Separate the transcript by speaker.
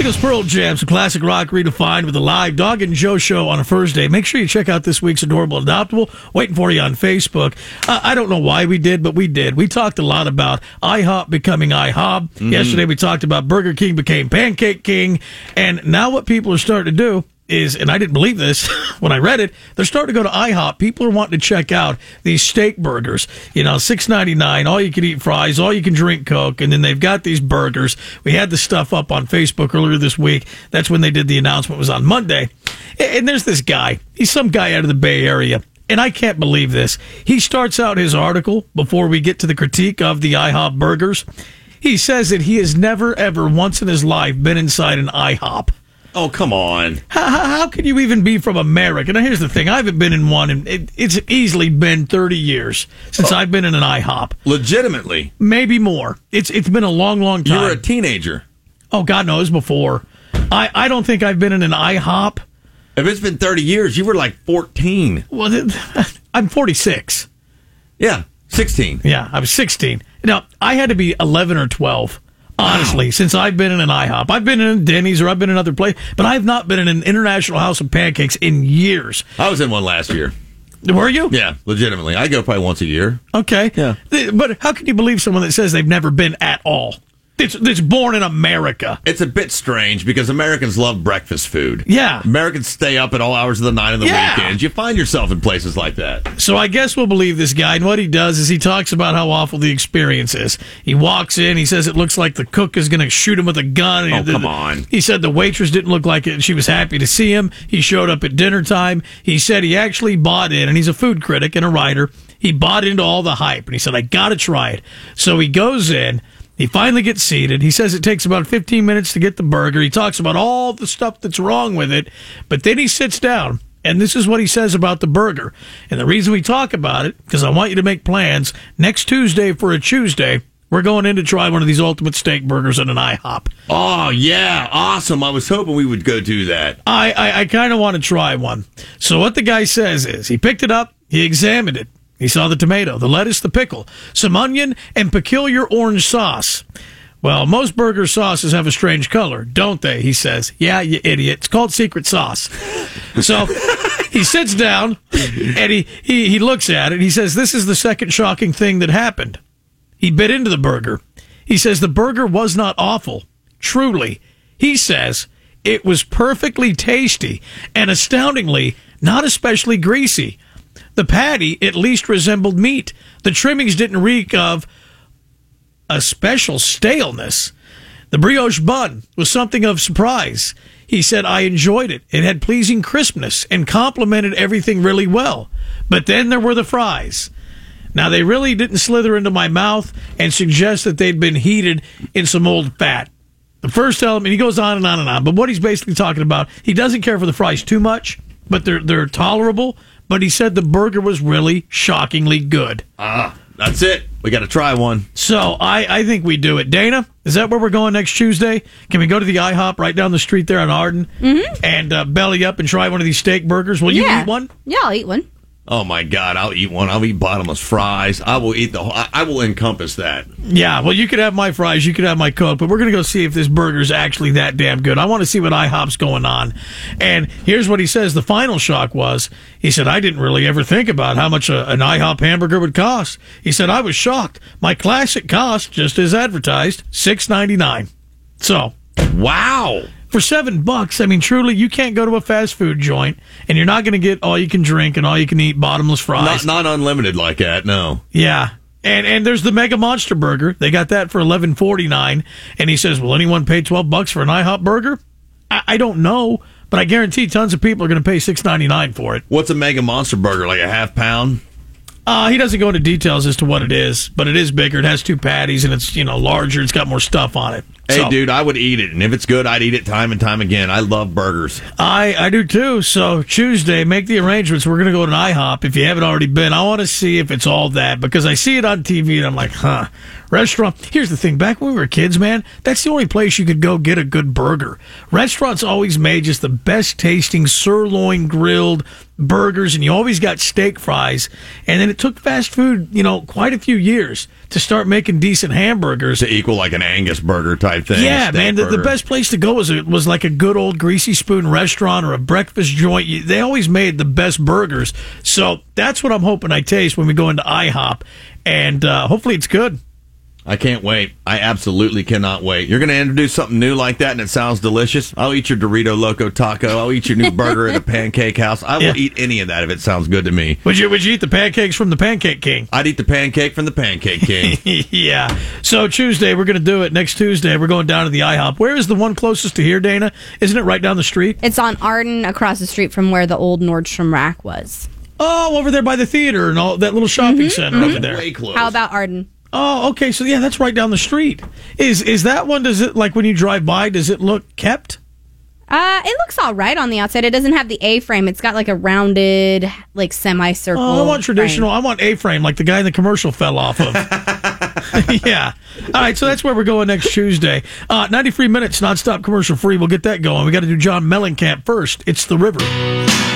Speaker 1: Eagles Pearl Jam, some classic rock redefined with a live Dog and Joe show on a Thursday. Make sure you check out this week's Adorable Adoptable. Waiting for you on Facebook. I don't know why we did, but we did. We talked a lot about IHOP becoming IHOB. Mm-hmm. Yesterday we talked about Burger King became Pancake King. And now what people are starting to do is, and I didn't believe this when I read it, they're starting to go to IHOP. People are wanting to check out these steak burgers. You know, $6.99, all you can eat fries, all you can drink Coke, and then they've got these burgers. We had the stuff up on Facebook earlier this week. That's when they did the announcement. It was on Monday. And there's this guy. He's some guy out of the Bay Area. And I can't believe this. He starts out his article before we get to the critique of the IHOP burgers. He says that he has never, ever, once in his life, been inside an IHOP.
Speaker 2: Oh, come on.
Speaker 1: How can you even be from America? Now, here's the thing. I haven't been in one, and it's easily been 30 years since I've been in an IHOP.
Speaker 2: Legitimately?
Speaker 1: Maybe more. It's been a long, long time.
Speaker 2: You were a teenager.
Speaker 1: Oh, God knows before. I don't think I've been in an IHOP.
Speaker 2: If it's been 30 years, you were like 14.
Speaker 1: Well, I'm 46.
Speaker 2: Yeah, 16.
Speaker 1: Yeah, I was 16. Now, I had to be 11 or 12. Honestly, since I've been in an IHOP. I've been in Denny's or I've been in other places, but I've not been in an International House of Pancakes in years.
Speaker 2: I was in one last year.
Speaker 1: Were you?
Speaker 2: Yeah, legitimately. I go probably once a year.
Speaker 1: Okay.
Speaker 2: Yeah.
Speaker 1: But how can you believe someone that says they've never been at all? That's born in America.
Speaker 2: It's a bit strange because Americans love breakfast food.
Speaker 1: Yeah.
Speaker 2: Americans stay up at all hours of the night and the weekends. You find yourself in places like that.
Speaker 1: So I guess we'll believe this guy. And what he does is he talks about how awful the experience is. He walks in. He says it looks like the cook is going to shoot him with a gun.
Speaker 2: Oh, come on.
Speaker 1: He said the waitress didn't look like it, and she was happy to see him. He showed up at dinner time. He said he actually bought in, and he's a food critic and a writer. He bought into all the hype, and he said, I got to try it. So he goes in. He finally gets seated. He says it takes about 15 minutes to get the burger. He talks about all the stuff that's wrong with it. But then he sits down, and this is what he says about the burger. And the reason we talk about it, because I want you to make plans, next Tuesday for a Tuesday, we're going in to try one of these ultimate steak burgers at an IHOP.
Speaker 2: Oh, yeah. Awesome. I was hoping we would go do that.
Speaker 1: I kind of want to try one. So what the guy says is he picked it up, he examined it. He saw the tomato, the lettuce, the pickle, some onion, and peculiar orange sauce. Well, most burger sauces have a strange color, don't they? He says. Yeah, you idiot. It's called secret sauce. So he sits down, and he looks at it. He says, this is the second shocking thing that happened. He bit into the burger. He says the burger was not awful. Truly. He says it was perfectly tasty and astoundingly not especially greasy. The patty at least resembled meat. The trimmings didn't reek of a special staleness. The brioche bun was something of surprise. He said, I enjoyed it. It had pleasing crispness and complemented everything really well. But then there were the fries. Now, they really didn't slither into my mouth and suggest that they'd been heated in some old fat. The first element, he goes on and on and on. But what he's basically talking about, he doesn't care for the fries too much, but they're tolerable. But he said the burger was really shockingly good.
Speaker 2: That's it. We got to try one.
Speaker 1: So I think we do it. Dana, is that where we're going next Tuesday? Can we go to the IHOP right down the street there on Arden and belly up and try one of these steak burgers? Will you eat one?
Speaker 3: Yeah, I'll eat one.
Speaker 2: Oh, my God, I'll eat one. I'll eat bottomless fries. I will eat I will encompass that.
Speaker 1: Yeah, well, you could have my fries, you could have my Coke, but we're going to go see if this burger's actually that damn good. I want to see what IHOP's going on. And here's what he says. The final shock was, he said, I didn't really ever think about how much an IHOP hamburger would cost. He said, I was shocked. My classic cost, just as advertised, $6.99. So,
Speaker 2: wow.
Speaker 1: For $7, I mean, truly, you can't go to a fast food joint, and you're not going to get all you can drink and all you can eat bottomless fries.
Speaker 2: Not unlimited like that, no.
Speaker 1: Yeah. And there's the Mega Monster Burger. They got that for $11.49. And he says, will anyone pay $12 for an IHOP burger? I don't know, but I guarantee tons of people are going to pay $6.99 for it.
Speaker 2: What's a Mega Monster Burger, like a half pound?
Speaker 1: He doesn't go into details as to what it is, but it is bigger. It has 2 patties, and it's larger. It's got more stuff on it.
Speaker 2: Hey, dude, I would eat it, and if it's good, I'd eat it time and time again. I love burgers.
Speaker 1: I do, too. So Tuesday, make the arrangements. We're going to go to an IHOP. If you haven't already been, I want to see if it's all that, because I see it on TV, and I'm like, restaurant. Here's the thing. Back when we were kids, man, that's the only place you could go get a good burger. Restaurants always made just the best-tasting sirloin grilled burgers, and you always got steak fries. And then it took fast food, quite a few years to start making decent hamburgers.
Speaker 2: To equal like an Angus burger type type thing.
Speaker 1: Yeah, man. The
Speaker 2: burger.
Speaker 1: best place to go was like a good old Greasy Spoon restaurant or a breakfast joint. They always made the best burgers. So that's what I'm hoping I taste when we go into IHOP. And hopefully it's good.
Speaker 2: I can't wait. I absolutely cannot wait. You're going to introduce something new like that, and it sounds delicious. I'll eat your Dorito Loco Taco. I'll eat your new burger at a Pancake House. I will eat any of that if it sounds good to me.
Speaker 1: Would you eat the pancakes from the Pancake King?
Speaker 2: I'd eat the pancake from the Pancake King.
Speaker 1: Yeah. So Tuesday, we're going to do it. Next Tuesday, we're going down to the IHOP. Where is the one closest to here, Dana? Isn't it right down the street?
Speaker 3: It's on Arden, across the street from where the old Nordstrom Rack was.
Speaker 1: Oh, over there by the theater and all that little shopping center over there.
Speaker 2: Way close.
Speaker 3: How about Arden?
Speaker 1: Oh, okay. So yeah, that's right down the street. Is that one? Does it, like when you drive by? Does it look kept?
Speaker 3: It looks all right on the outside. It doesn't have the A-frame. It's got like a rounded, like semicircle.
Speaker 1: Oh, I want traditional.
Speaker 3: frame.
Speaker 1: I want A-frame, like the guy in the commercial fell off of. Yeah. All right. So that's where we're going next Tuesday. 93 minutes nonstop commercial free. We'll get that going. We got to do John Mellencamp first. It's the River.